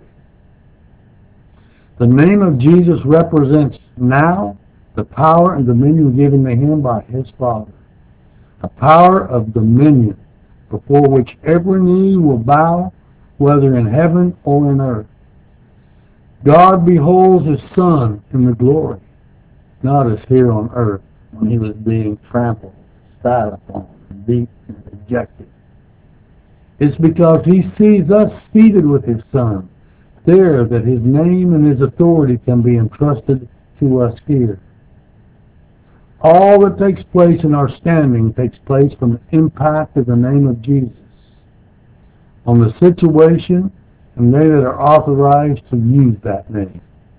The name of Jesus represents now the power and dominion given to him by his Father. A power of dominion before which every knee will bow, whether in heaven or in earth. God beholds his Son in the glory, not as here on earth when he was being trampled, spat upon, beat, and rejected. It's because he sees us seated with his Son there that his name and his authority can be entrusted to us here. All that takes place in our standing takes place from the impact of the name of Jesus on the situation and they that are authorized to use that name.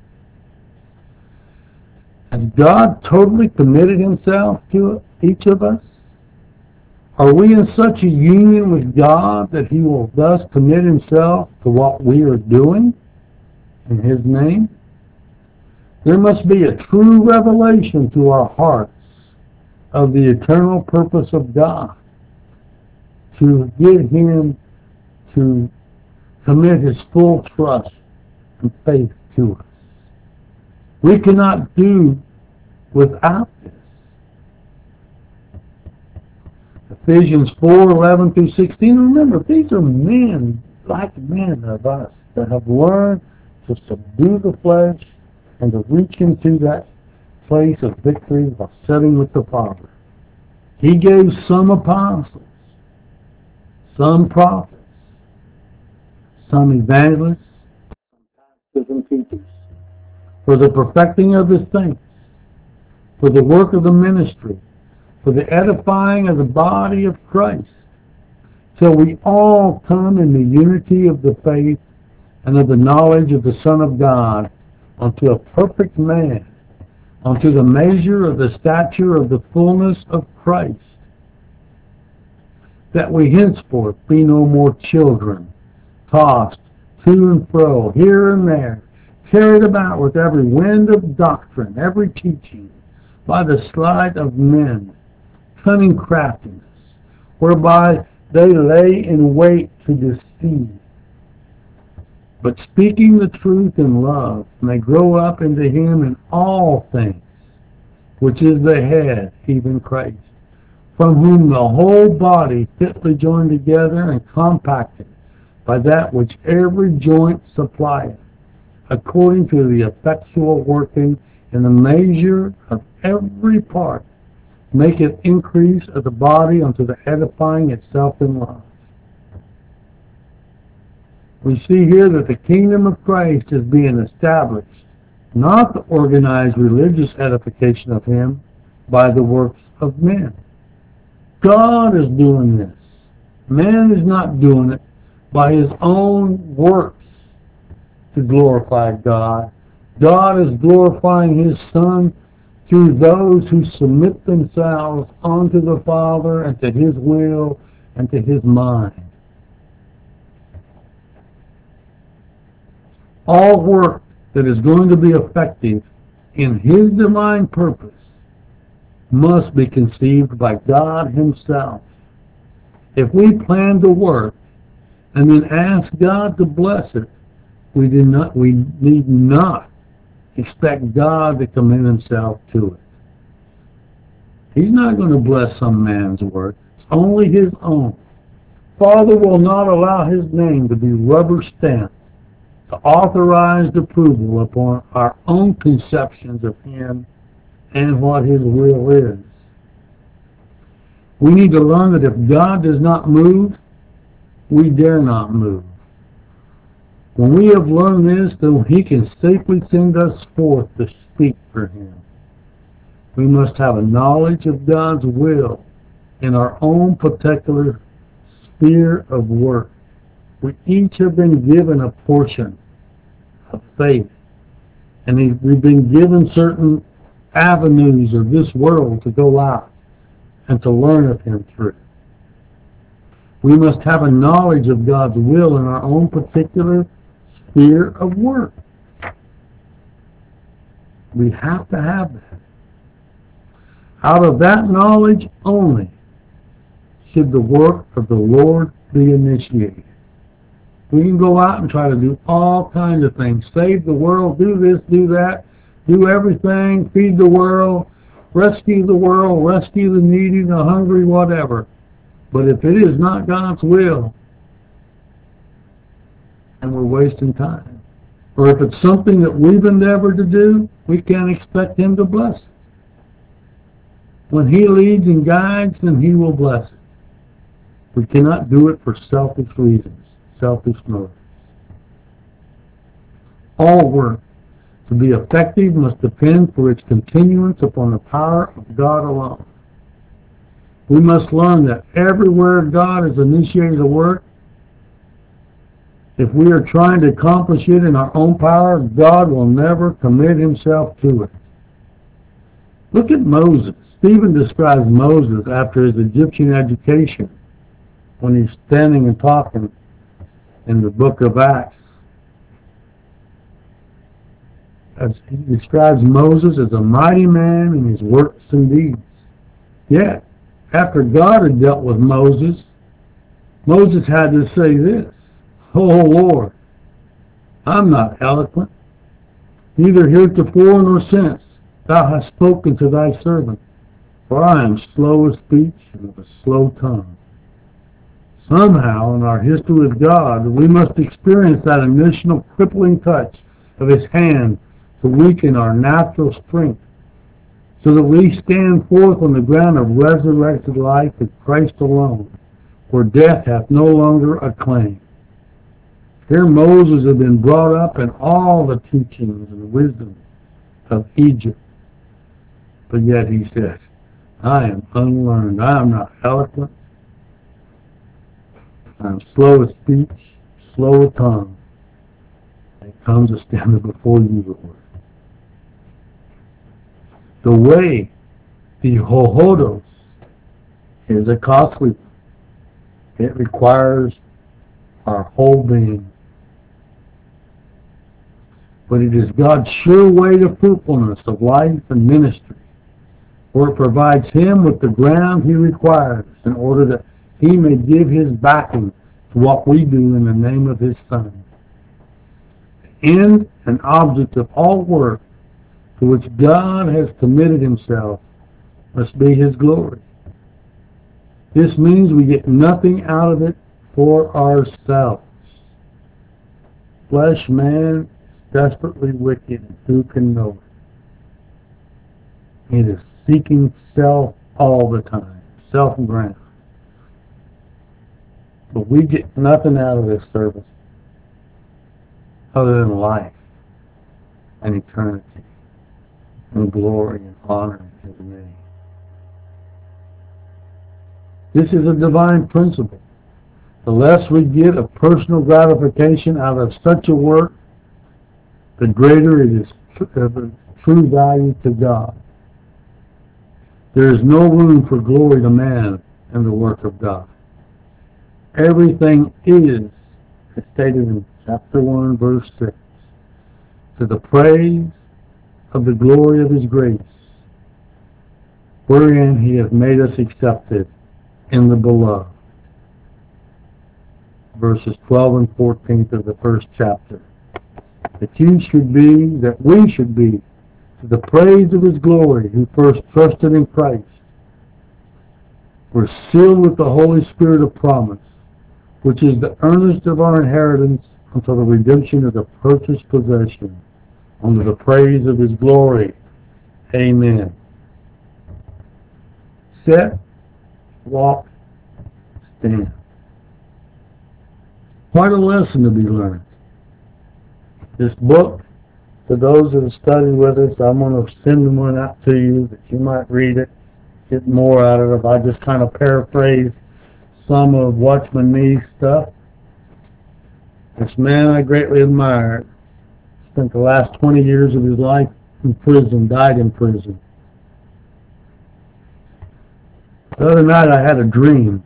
Has God totally committed himself to each of us? Are we in such a union with God that he will thus commit himself to what we are doing in his name? There must be a true revelation to our hearts of the eternal purpose of God to get him to commit his full trust and faith to us. We cannot do without this. Ephesians four, eleven through sixteen. Remember, these are men, like men of us, that have learned to subdue the flesh and to reach into that place of victory while sitting with the Father. He gave some apostles, some prophets, some evangelists, some teachers, for the perfecting of his saints, for the work of the ministry, for the edifying of the body of Christ, till we all come in the unity of the faith and of the knowledge of the Son of God, unto a perfect man, unto the measure of the stature of the fullness of Christ, that we henceforth be no more children, tossed to and fro, here and there, carried about with every wind of doctrine, every teaching, by the sleight of men, cunning craftiness, whereby they lay in wait to deceive. But speaking the truth in love, may grow up into him in all things, which is the head, even Christ, from whom the whole body fitly joined together and compacted by that which every joint supplieth, according to the effectual working in the measure of every part, maketh increase of the body unto the edifying itself in love. We see here that the kingdom of Christ is being established, not the organized religious edification of him by the works of men. God is doing this. Man is not doing it by his own works to glorify God. God is glorifying his Son through those who submit themselves unto the Father and to his will and to his mind. All work that is going to be effective in his divine purpose must be conceived by God Himself. If we plan to work and then ask God to bless it, we do not we need not expect God to commit Himself to it. He's not going to bless some man's work. It's only His own. Father will not allow His name to be rubber stamped, to authorized approval upon our own conceptions of Him and what His will is. We need to learn that if God does not move, we dare not move. When we have learned this, then He can safely send us forth to speak for Him. We must have a knowledge of God's will in our own particular sphere of work. We each have been given a portion of faith, and we've been given certain avenues of this world to go out and to learn of Him through. We must have a knowledge of God's will in our own particular sphere of work. We have to have that. Out of that knowledge only should the work of the Lord be initiated. We can go out and try to do all kinds of things. Save the world, do this, do that, do everything, feed the world, rescue the world, rescue the needy, the hungry, whatever. But if it is not God's will, then we're wasting time. Or if it's something that we've endeavored to do, we can't expect Him to bless it. When He leads and guides, then He will bless it. We cannot do it for selfish reasons, selfish motives. All work, to be effective, must depend for its continuance upon the power of God alone. We must learn that everywhere God has initiated a work, if we are trying to accomplish it in our own power, God will never commit Himself to it. Look at Moses. Stephen describes Moses after his Egyptian education when he's standing and talking in the book of Acts. As he describes Moses as a mighty man in his works and deeds. Yet, after God had dealt with Moses, Moses had to say this, "Oh Lord, I'm not eloquent, neither heretofore nor since thou hast spoken to thy servant, for I am slow of speech and of a slow tongue." Somehow in our history with God, we must experience that initial crippling touch of His hand to weaken our natural strength, so that we stand forth on the ground of resurrected life in Christ alone, where death hath no longer a claim. Here Moses had been brought up in all the teachings and wisdom of Egypt, but yet he said, "I am unlearned, I am not eloquent, I am slow of speech, slow of tongue, and it comes to stand before you, Lord." The way, the hohodos, is a costly one. It requires our whole being. But it is God's sure way to fruitfulness of life and ministry, for it provides Him with the ground He requires in order that He may give His backing to what we do in the name of His Son. The end and object of all work to which God has committed Himself must be His glory. This means we get nothing out of it for ourselves. Flesh man is desperately wicked, and who can know it? It is seeking self all the time, self-ground. But we get nothing out of this service other than life and eternity and glory and honor in His name. This is a divine principle. The less we get of personal gratification out of such a work, the greater it is of true value to God. There is no room for glory to man in the work of God. Everything is, as stated in chapter one, verse six, to the praise of the glory of His grace, wherein he hath made us accepted in the beloved. Verses twelve and fourteen of the first chapter. That you should be, that we should be, to the praise of his glory, who first trusted in Christ. We're sealed with the Holy Spirit of promise, which is the earnest of our inheritance until the redemption of the purchased possession, unto the praise of his glory. Amen. Set, walk, stand. Quite a lesson to be learned. This book, to those that have studied with us, I'm going to send one out to you that you might read it, get more out of it. I just kind of paraphrase some of Watchman Nee's stuff. This man I greatly admire spent the last twenty years of his life in prison, died in prison. The other night I had a dream.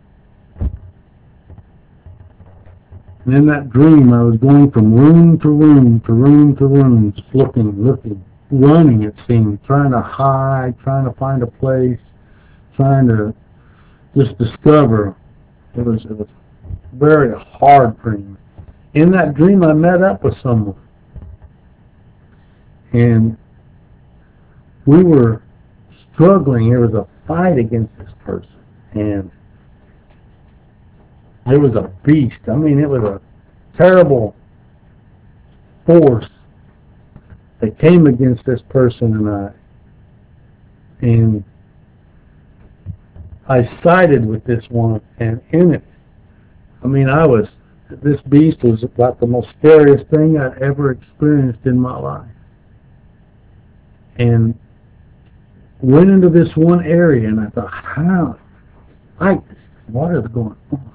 And in that dream I was going from room to room to room to room, just looking, looking, running it seemed, trying to hide, trying to find a place, trying to just discover. It was, it was a very hard dream. In that dream I met up with someone. And we were struggling. There was a fight against this person. And it was a beast. I mean, it was a terrible force that came against this person and I. And I sided with this one, and in it, I mean, I was, this beast was about the most scariest thing I'd ever experienced in my life. And went into this one area, and I thought, how? Fight this? What is going on?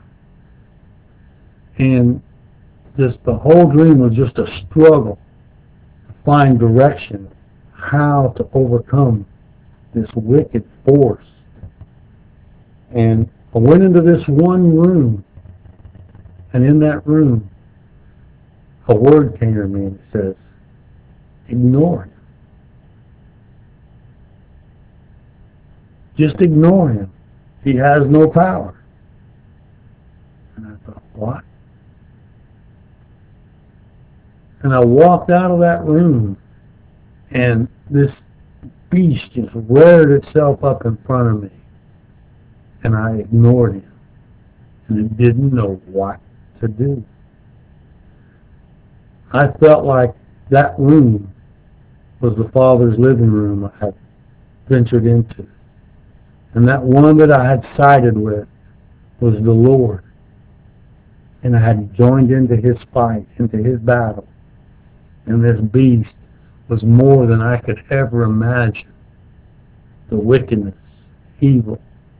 And just the whole dream was just a struggle to find direction, how to overcome this wicked force. And I went into this one room, and in that room, a word came to me and it says, ignore him. Just ignore him. He has no power. And I thought, what? And I walked out of that room, and this beast just reared itself up in front of me. And I ignored him. And I didn't know what to do. I felt like that room was the Father's living room I had ventured into. And that one that I had sided with was the Lord. And I had joined into his fight, into his battle. And this beast was more than I could ever imagine. The wickedness, evil.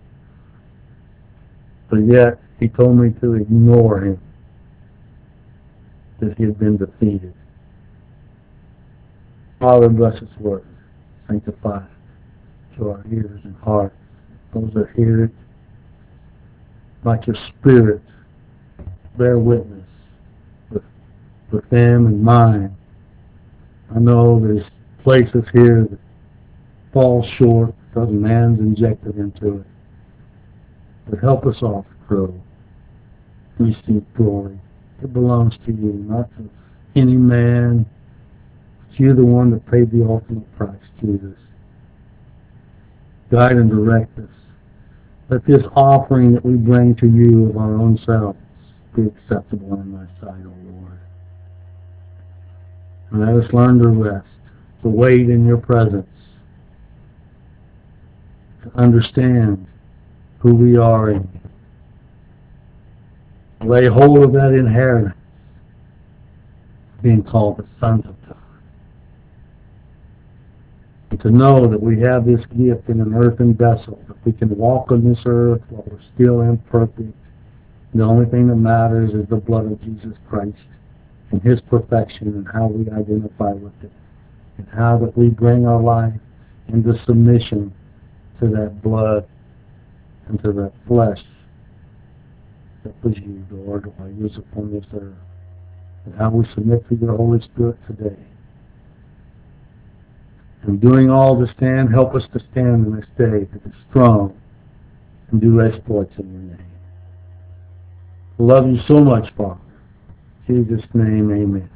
But yet, he told me to ignore him, that he had been defeated. Father, bless his word. Sanctify it to our ears and hearts. Those that hear it, like your Spirit, bear witness with, with them and mine. I know there's places here that fall short because man's injected into it. But help us all to grow. Receive glory. It belongs to you, not to any man. But you're the one that paid the ultimate price, Jesus. Guide and direct us. Let this offering that we bring to you of our own selves be acceptable in thy sight, O Lord. And let us learn to rest, to wait in your presence, to understand who we are in you. Lay hold of that inheritance, being called the sons of God. And to know that we have this gift in an earthen vessel, that we can walk on this earth while we're still imperfect. The only thing that matters is the blood of Jesus Christ and his perfection and how we identify with it, and how that we bring our life into submission to that blood and to that flesh that was you, Lord, while you was upon this earth, and how we submit to your Holy Spirit today. and doing all to stand, help us to stand in this day, to be strong and do exploits in your name. I love you so much, Father. In Jesus' name, amen.